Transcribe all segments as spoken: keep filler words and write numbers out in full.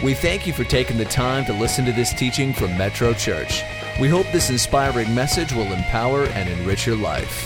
We thank you for taking the time to listen to this teaching from Metro Church. We hope this inspiring message will empower and enrich your life.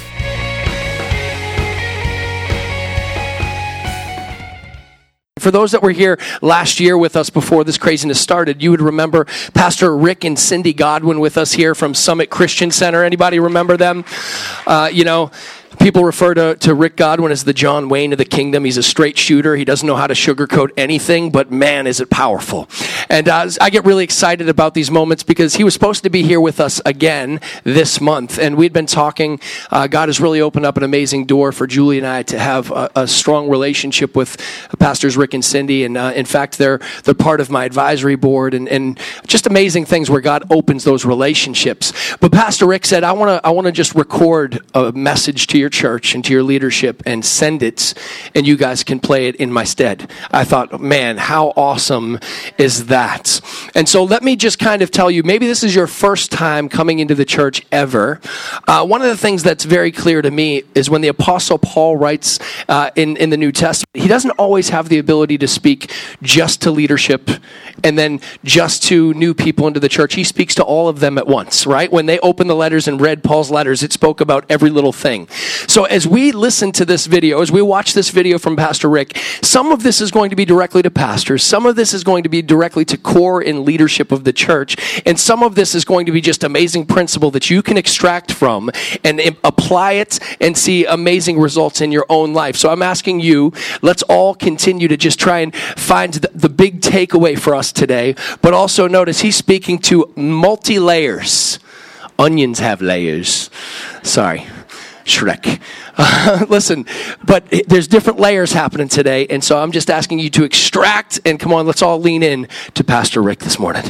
For those that were here last year with us before this craziness started, you would remember Pastor Rick and Cindy Godwin with us here from Summit Christian Center. Anybody remember them? Uh, you know, people refer to, to Rick Godwin as the John Wayne of the kingdom. He's a straight shooter. He doesn't know how to sugarcoat anything, but man, is it powerful. And uh, I get really excited about these moments because he was supposed to be here with us again this month. And we'd been talking. Uh, God has really opened up an amazing door for Julie and I to have a, a strong relationship with Pastors Rick and Cindy. And uh, in fact, they're they're part of my advisory board and, and just amazing things where God opens those relationships. But Pastor Rick said, I want to I want to just record a message to your church and to your leadership and send it, and you guys can play it in my stead. I thought, man, how awesome is that? And so let me just kind of tell you, maybe this is your first time coming into the church ever. Uh, one of the things that's very clear to me is when the Apostle Paul writes uh, in, in the New Testament, he doesn't always have the ability to speak just to leadership and then just to new people into the church. He speaks to all of them at once, right? When they opened the letters and read Paul's letters, it spoke about every little thing. So as we listen to this video, as we watch this video from Pastor Rick, some of this is going to be directly to pastors, some of this is going to be directly to core and leadership of the church, and some of this is going to be just amazing principle that you can extract from and apply it and see amazing results in your own life. So I'm asking you, let's all continue to just try and find the, the big takeaway for us today, but also notice he's speaking to multi-layers. Onions have layers. Sorry. Shrek. Uh, listen, but there's different layers happening today, and so I'm just asking you to extract, and come on, let's all lean in to Pastor Rick this morning.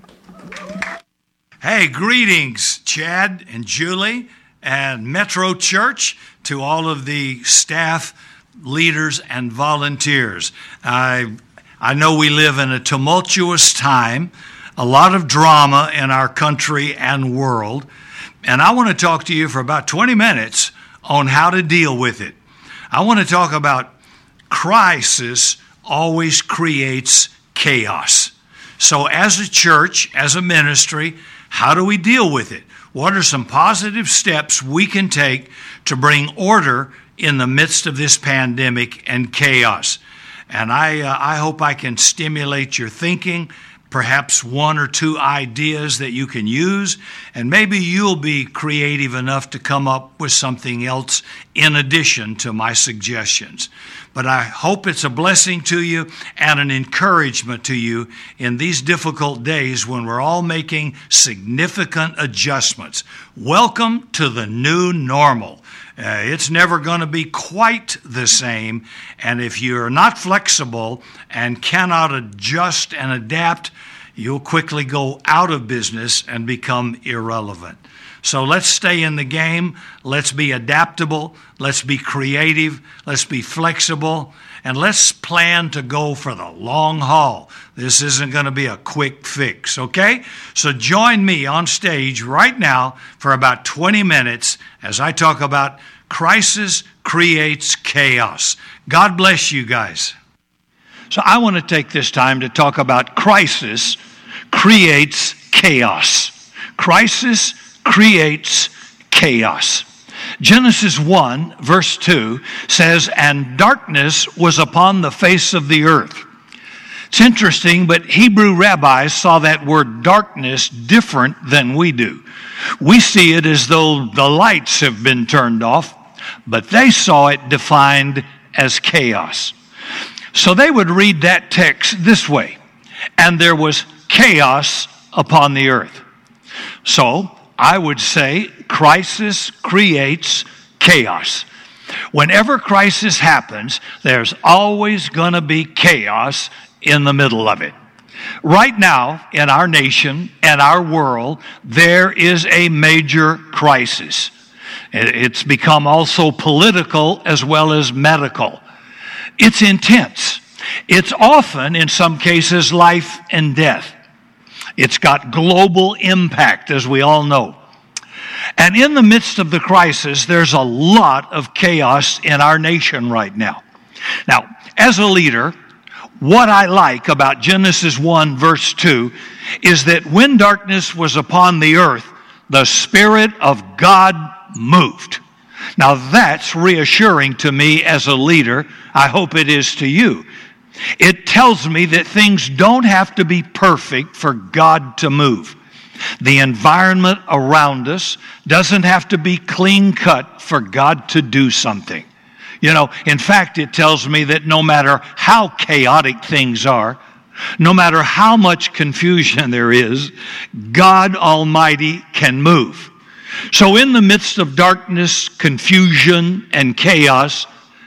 Hey, greetings, Chad and Julie and Metro Church, to all of the staff, leaders, and volunteers. I, I know we live in a tumultuous time, a lot of drama in our country and world, and I want to talk to you for about twenty minutes on how to deal with it. I want to talk about crisis always creates chaos. So as a church, as a ministry, how do we deal with it? What are some positive steps we can take to bring order in the midst of this pandemic and chaos? And I, uh, I hope I can stimulate your thinking, perhaps one or two ideas that you can use, and maybe you'll be creative enough to come up with something else in addition to my suggestions. But I hope it's a blessing to you and an encouragement to you in these difficult days when we're all making significant adjustments. Welcome to the new normal. Uh, it's never going to be quite the same, and if you're not flexible and cannot adjust and adapt, you'll quickly go out of business and become irrelevant. So let's stay in the game, let's be adaptable, let's be creative, let's be flexible, and let's plan to go for the long haul. This isn't going to be a quick fix, okay? So join me on stage right now for about twenty minutes as I talk about crisis creates chaos. God bless you guys. So I want to take this time to talk about crisis creates chaos. Crisis creates chaos. Genesis one, verse two says, "And darkness was upon the face of the earth." It's interesting, but Hebrew rabbis saw that word darkness different than we do. We see it as though the lights have been turned off, but they saw it defined as chaos. So they would read that text this way: "And there was chaos upon the earth." So I would say crisis creates chaos. Whenever crisis happens, there's always going to be chaos in the middle of it. Right now, in our nation and our world, there is a major crisis. It's become also political as well as medical. It's intense. It's often, in some cases, life and death. It's got global impact, as we all know. And in the midst of the crisis, there's a lot of chaos in our nation right now. Now, as a leader, what I like about Genesis one, verse two, is that when darkness was upon the earth, the Spirit of God moved. Now that's reassuring to me as a leader. I hope it is to you. It tells me that things don't have to be perfect for God to move. The environment around us doesn't have to be clean cut for God to do something. You know, in fact, it tells me that no matter how chaotic things are, no matter how much confusion there is, God Almighty can move. So in the midst of darkness, confusion, and chaos,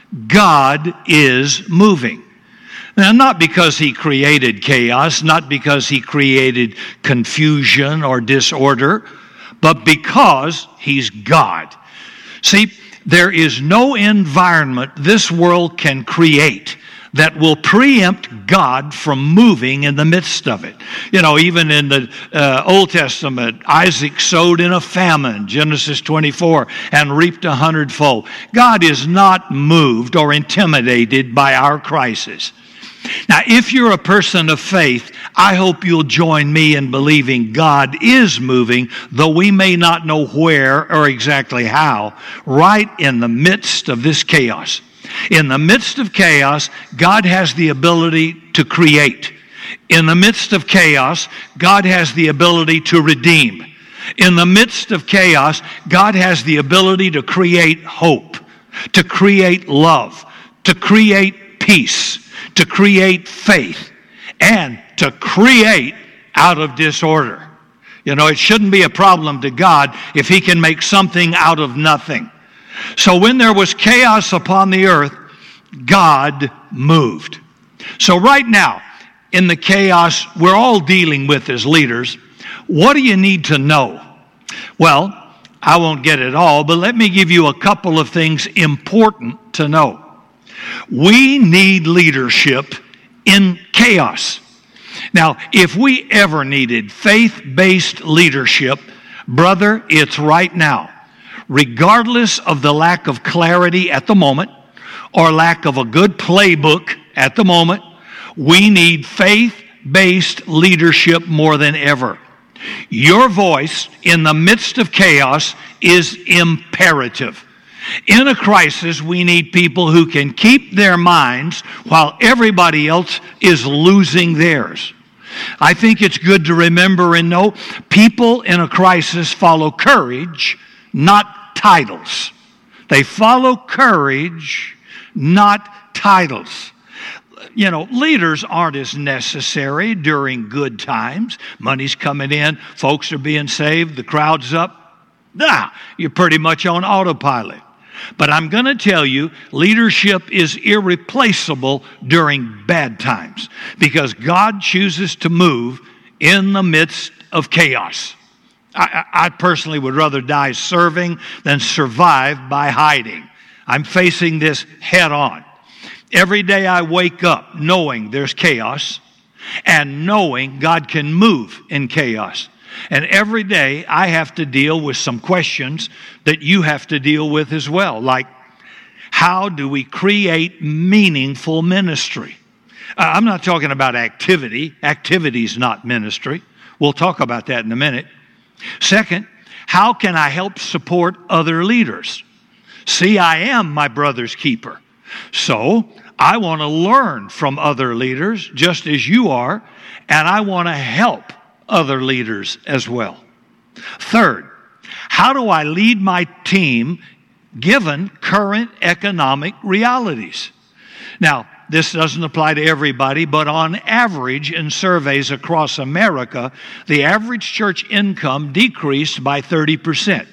God is moving. Now, not because He created chaos, not because He created confusion or disorder, but because He's God. See, there is no environment this world can create that will preempt God from moving in the midst of it. You know, even in the uh, Old Testament, Isaac sowed in a famine, Genesis twenty-four, and reaped a hundredfold. God is not moved or intimidated by our crisis. Now, if you're a person of faith, I hope you'll join me in believing God is moving, though we may not know where or exactly how, right in the midst of this chaos. In the midst of chaos, God has the ability to create. In the midst of chaos, God has the ability to redeem. In the midst of chaos, God has the ability to create hope, to create love, to create peace, to create faith, and to create out of disorder. You know, it shouldn't be a problem to God if He can make something out of nothing. So when there was chaos upon the earth, God moved. So right now, in the chaos we're all dealing with as leaders, what do you need to know? Well, I won't get it all, but let me give you a couple of things important to know. We need leadership in chaos. Now, if we ever needed faith-based leadership, brother, it's right now. Regardless of the lack of clarity at the moment or lack of a good playbook at the moment, we need faith-based leadership more than ever. Your voice in the midst of chaos is imperative. In a crisis, we need people who can keep their minds while everybody else is losing theirs. I think it's good to remember and know people in a crisis follow courage, not titles. They follow courage, not titles. You know, leaders aren't as necessary during good times. Money's coming in, folks are being saved, the crowd's up. Nah, you're pretty much on autopilot. But I'm going to tell you, leadership is irreplaceable during bad times because God chooses to move in the midst of chaos. I, I personally would rather die serving than survive by hiding. I'm facing this head on. Every day I wake up knowing there's chaos and knowing God can move in chaos. And every day I have to deal with some questions that you have to deal with as well. Like, how do we create meaningful ministry? Uh, I'm not talking about activity. Activity is not ministry. We'll talk about that in a minute. Second, how can I help support other leaders? See, I am my brother's keeper. So I want to learn from other leaders just as you are, and I want to help other leaders as well. Third, how do I lead my team given current economic realities? Now, this doesn't apply to everybody, but on average in surveys across America, the average church income decreased by thirty percent.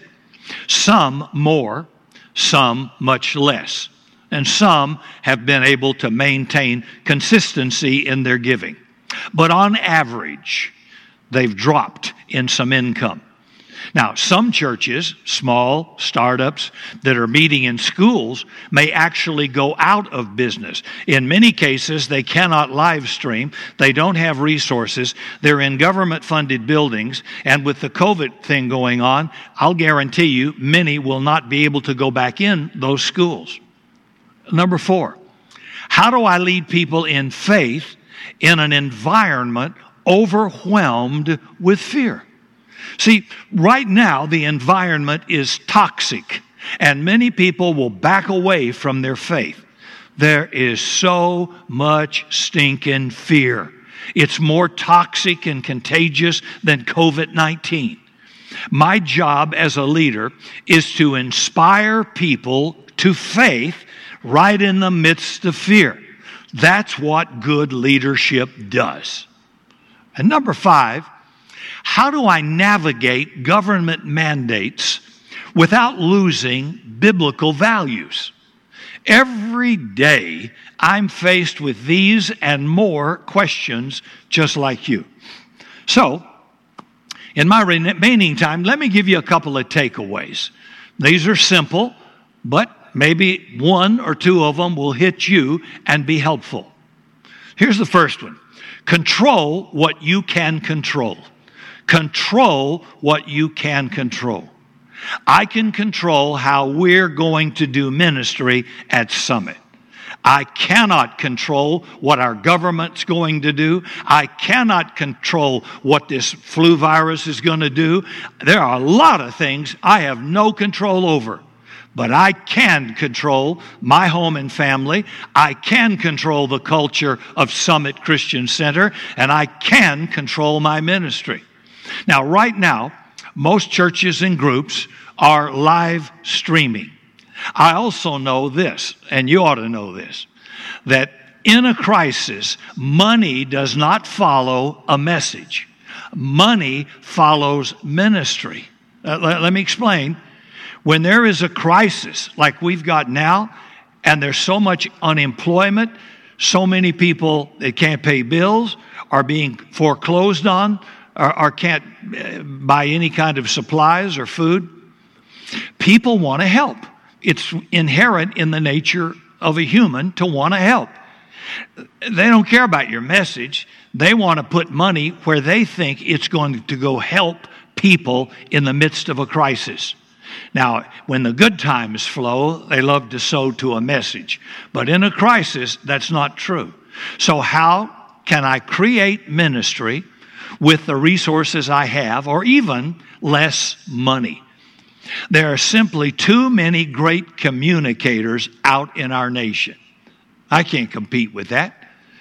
Some more, some much less. And some have been able to maintain consistency in their giving. But on average, they've dropped in some income. Now, some churches, small startups that are meeting in schools, may actually go out of business. In many cases, they cannot live stream. They don't have resources. They're in government-funded buildings. And with the COVID thing going on, I'll guarantee you many will not be able to go back in those schools. Number four, How do I lead people in faith in an environment overwhelmed with fear? See, right now the environment is toxic, and many people will back away from their faith. There is so much stinking fear. It's more toxic and contagious than covid nineteen. My job as a leader is to inspire people to faith right in the midst of fear. That's what good leadership does. And number five, how do I navigate government mandates without losing biblical values? Every day I'm faced with these and more questions just like you. So, in my remaining time, let me give you a couple of takeaways. These are simple, but maybe one or two of them will hit you and be helpful. Here's the first one. Control what you can control. Control what you can control. I can control how we're going to do ministry at Summit. I cannot control what our government's going to do. I cannot control what this flu virus is going to do. There are a lot of things I have no control over. But I can control my home and family. I can control the culture of Summit Christian Center. And I can control my ministry. Now, right now, most churches and groups are live streaming. I also know this, and you ought to know this, that in a crisis, money does not follow a message. Money follows ministry. Uh, let, let me explain. When there is a crisis like we've got now, and there's so much unemployment, so many people that can't pay bills, are being foreclosed on, or, or can't buy any kind of supplies or food, people want to help. It's inherent in the nature of a human to want to help. They don't care about your message. They want to put money where they think it's going to go help people in the midst of a crisis. Now, when the good times flow, they love to sow to a message. But in a crisis, that's not true. So how can I create ministry with the resources I have, or even less money? There are simply too many great communicators out in our nation. I can't compete with that.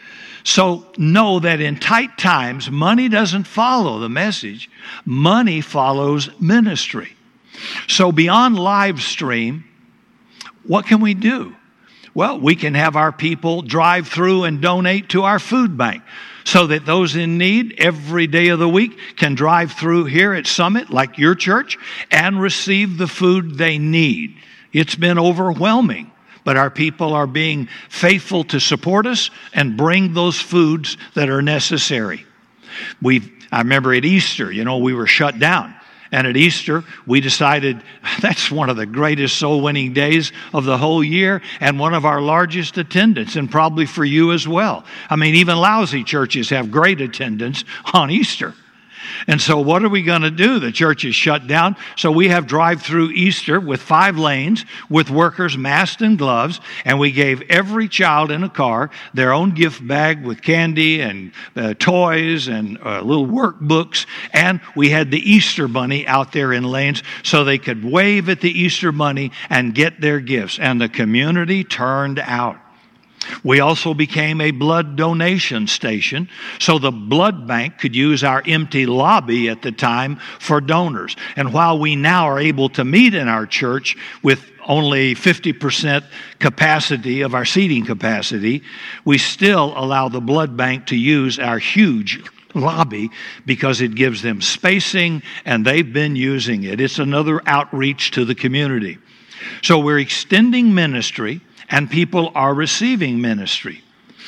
So know that in tight times, money doesn't follow the message. Money follows ministry. So beyond live stream, what can we do? Well, we can have our people drive through and donate to our food bank so that those in need every day of the week can drive through here at Summit, like your church, and receive the food they need. It's been overwhelming, but our people are being faithful to support us and bring those foods that are necessary. We, I remember at Easter, you know, we were shut down. And at Easter, we decided that's one of the greatest soul-winning days of the whole year and one of our largest attendance, and probably for you as well. I mean, even lousy churches have great attendance on Easter. And so what are we going to do? The church is shut down. So we have drive-through Easter with five lanes with workers masked and gloves. And we gave every child in a car their own gift bag with candy and uh, toys and uh, little workbooks. And we had the Easter bunny out there in lanes so they could wave at the Easter bunny and get their gifts. And the community turned out. We also became a blood donation station, so the blood bank could use our empty lobby at the time for donors. And while we now are able to meet in our church with only fifty percent capacity of our seating capacity, we still allow the blood bank to use our huge lobby because it gives them spacing, and they've been using it. It's another outreach to the community. So we're extending ministry, and people are receiving ministry.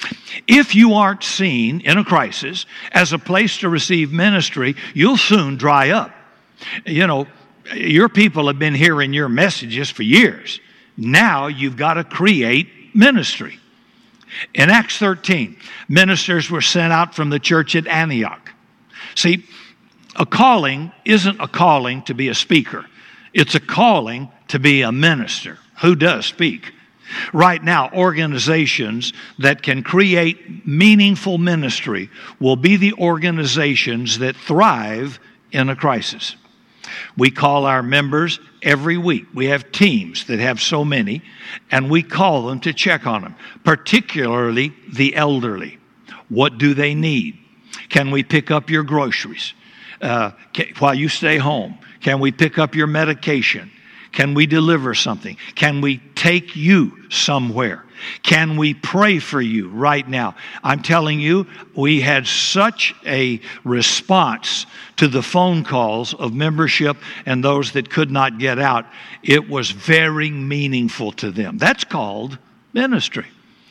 If you aren't seen in a crisis as a place to receive ministry, you'll soon dry up. You know, your people have been hearing your messages for years. Now you've got to create ministry. In Acts thirteen, ministers were sent out from the church at Antioch. See, a calling isn't a calling to be a speaker. It's a calling to be a minister. Who does speak? Right now, organizations that can create meaningful ministry will be the organizations that thrive in a crisis. We call our members every week. We have teams that have so many, and we call them to check on them, particularly the elderly. What do they need? Can we pick up your groceries uh, can, while you stay home? Can we pick up your medication? Can we deliver something? Can we take you somewhere? Can we pray for you right now? I'm telling you, we had such a response to the phone calls of membership and those that could not get out. It was very meaningful to them. That's called ministry.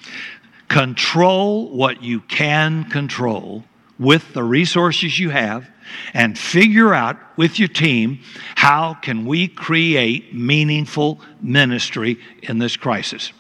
Control what you can control with the resources you have, and figure out with your team, how can we create meaningful ministry in this crisis?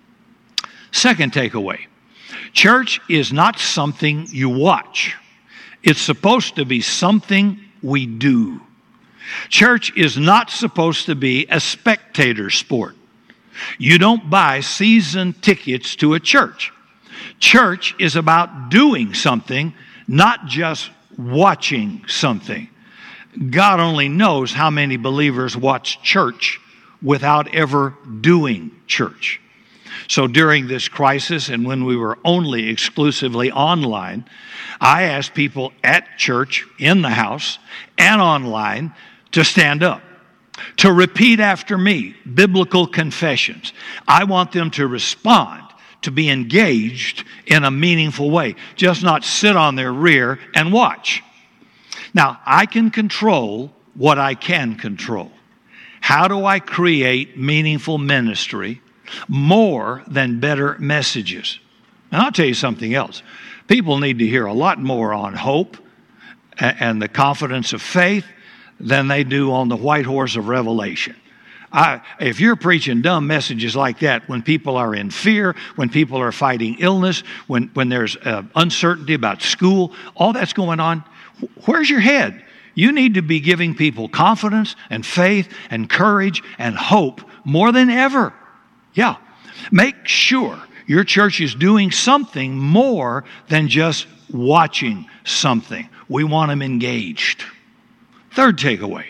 Second takeaway, church is not something you watch. It's supposed to be something we do. Church is not supposed to be a spectator sport. You don't buy season tickets to a church. Church is about doing something, not just watching something. God only knows how many believers watch church without ever doing church. So during this crisis, and when we were only exclusively online, I asked people at church, in the house, and online to stand up, to repeat after me biblical confessions. I want them to respond, to be engaged in a meaningful way, just not sit on their rear and watch. Now, I can control what I can control. How do I create meaningful ministry more than better messages? And I'll tell you something else. People need to hear a lot more on hope and the confidence of faith than they do on the white horse of revelation. I, if you're preaching dumb messages like that, when people are in fear, when people are fighting illness, when, when there's uh, uncertainty about school, all that's going on, where's your head? You need to be giving people confidence and faith and courage and hope more than ever. Yeah. Make sure your church is doing something more than just watching something. We want them engaged. Third takeaway.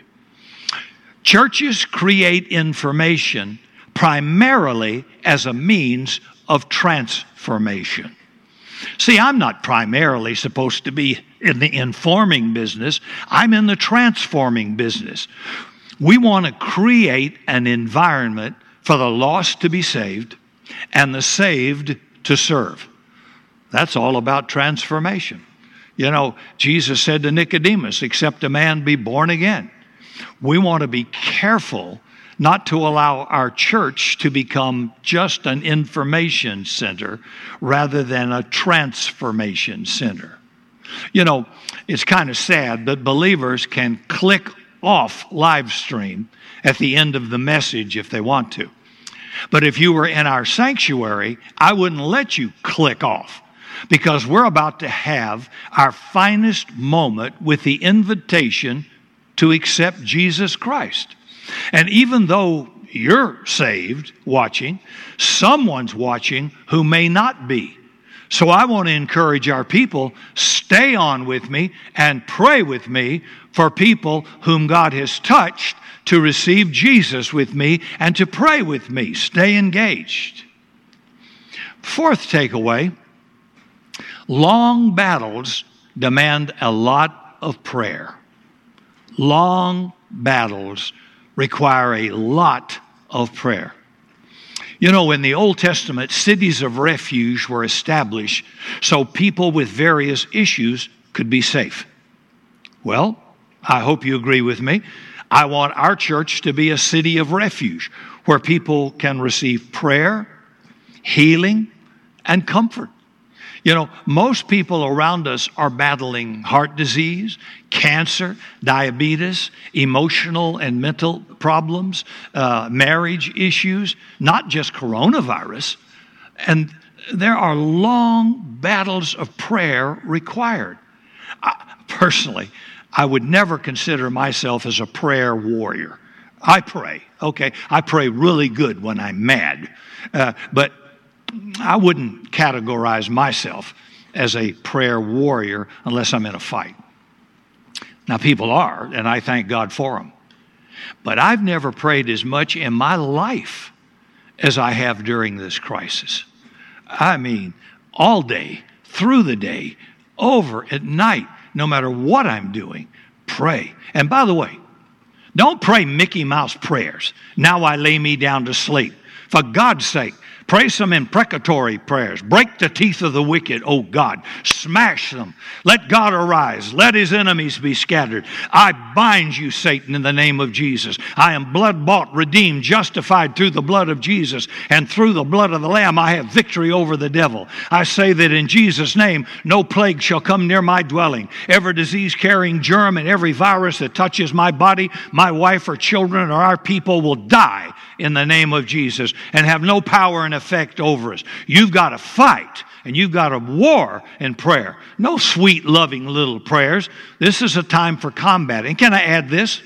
Churches create information primarily as a means of transformation. See, I'm not primarily supposed to be in the informing business. I'm in the transforming business. We want to create an environment for the lost to be saved and the saved to serve. That's all about transformation. You know, Jesus said to Nicodemus, except a man be born again. We want to be careful not to allow our church to become just an information center rather than a transformation center. You know, it's kind of sad that believers can click off live stream at the end of the message if they want to. But if you were in our sanctuary, I wouldn't let you click off, because we're about to have our finest moment with the invitation to accept Jesus Christ. And even though you're saved watching, someone's watching who may not be. So I want to encourage our people, stay on with me and pray with me for people whom God has touched to receive Jesus with me and to pray with me. Stay engaged. Fourth takeaway, long battles demand a lot of prayer. Long battles require a lot of prayer. You know, in the Old Testament, cities of refuge were established so people with various issues could be safe. Well, I hope you agree with me. I want our church to be a city of refuge where people can receive prayer, healing, and comfort. You know, most people around us are battling heart disease, cancer, diabetes, emotional and mental problems, uh, marriage issues, not just coronavirus. And there are long battles of prayer required. I, personally, I would never consider myself as a prayer warrior. I pray, okay? I pray really good when I'm mad. Uh, but I wouldn't categorize myself as a prayer warrior unless I'm in a fight. Now, people are, and I thank God for them. But I've never prayed as much in my life as I have during this crisis. I mean, all day, through the day, over at night, no matter what I'm doing, pray. And by the way, don't pray Mickey Mouse prayers. Now I lay me down to sleep. For God's sake, pray some imprecatory prayers. Break the teeth of the wicked, O God. Smash them. Let God arise. Let his enemies be scattered. I bind you, Satan, in the name of Jesus. I am blood-bought, redeemed, justified through the blood of Jesus. And through the blood of the Lamb, I have victory over the devil. I say that in Jesus' name, no plague shall come near my dwelling. Every disease-carrying germ and every virus that touches my body, my wife or children or our people will die in the name of Jesus and have no power and effect over us. You've got to fight, and you've got a war in prayer. No sweet, loving little prayers. This is a time for combat. And can I add this?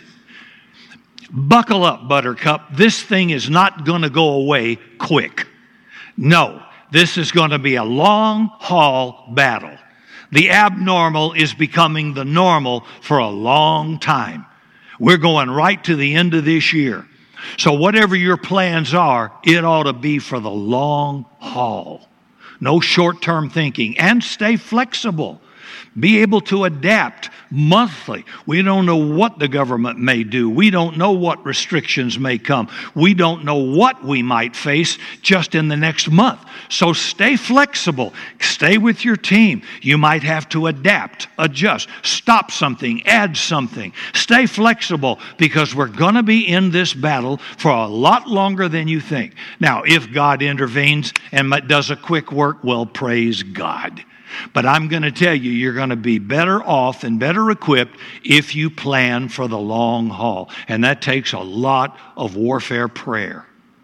Buckle up, Buttercup. This thing is not going to go away quick. No, this is going to be a long-haul battle. The abnormal is becoming the normal for a long time. We're going right to the end of this year. So whatever your plans are, it ought to be for the long haul. No short-term thinking. And stay flexible. Be able to adapt monthly. We don't know what the government may do. We don't know what restrictions may come. We don't know what we might face just in the next month. So stay flexible. Stay with your team. You might have to adapt, adjust, stop something, add something. Stay flexible because we're going to be in this battle for a lot longer than you think. Now, if God intervenes and does a quick work, well, praise God. But I'm going to tell you, you're going to be better off and better equipped if you plan for the long haul. And that takes a lot of warfare prayer.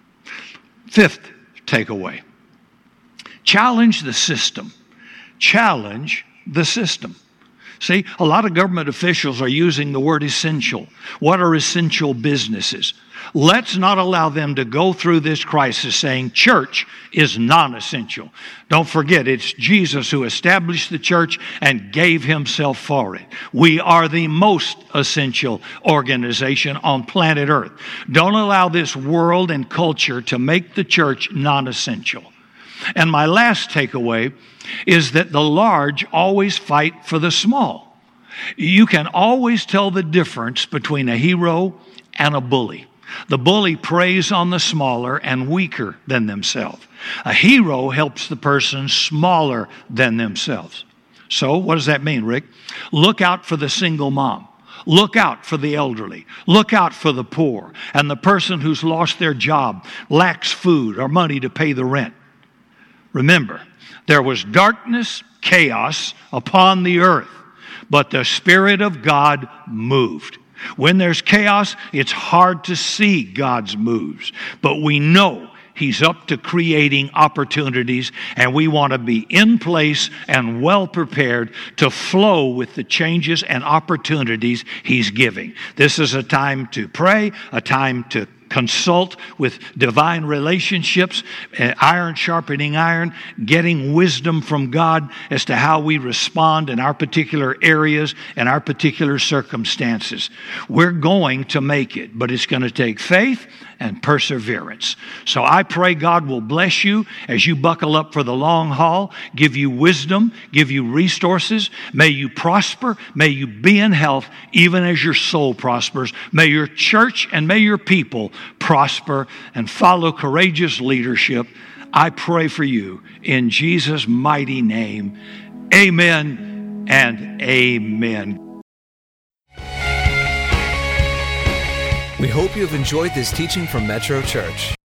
Fifth takeaway. Challenge the system. Challenge the system. See, a lot of government officials are using the word essential. What are essential businesses? Let's not allow them to go through this crisis saying church is non-essential. Don't forget, it's Jesus who established the church and gave himself for it. We are the most essential organization on planet Earth. Don't allow this world and culture to make the church non-essential. And my last takeaway is that the large always fight for the small. You can always tell the difference between a hero and a bully. The bully preys on the smaller and weaker than themselves. A hero helps the person smaller than themselves. So what does that mean, Rick? Look out for the single mom. Look out for the elderly. Look out for the poor and the person who's lost their job, lacks food or money to pay the rent. Remember, there was darkness, chaos upon the earth, but the Spirit of God moved. When there's chaos, it's hard to see God's moves, but we know He's up to creating opportunities, and we want to be in place and well prepared to flow with the changes and opportunities He's giving. This is a time to pray, a time to consult with divine relationships, uh, iron sharpening iron, getting wisdom from God as to how we respond in our particular areas and our particular circumstances. We're going to make it, but it's going to take faith and perseverance. So I pray God will bless you as you buckle up for the long haul, give you wisdom, give you resources. May you prosper. May you be in health, even as your soul prospers. May your church and may your people prosper and follow courageous leadership. I pray for you in Jesus' mighty name. Amen and amen. We hope you have enjoyed this teaching from Metro Church.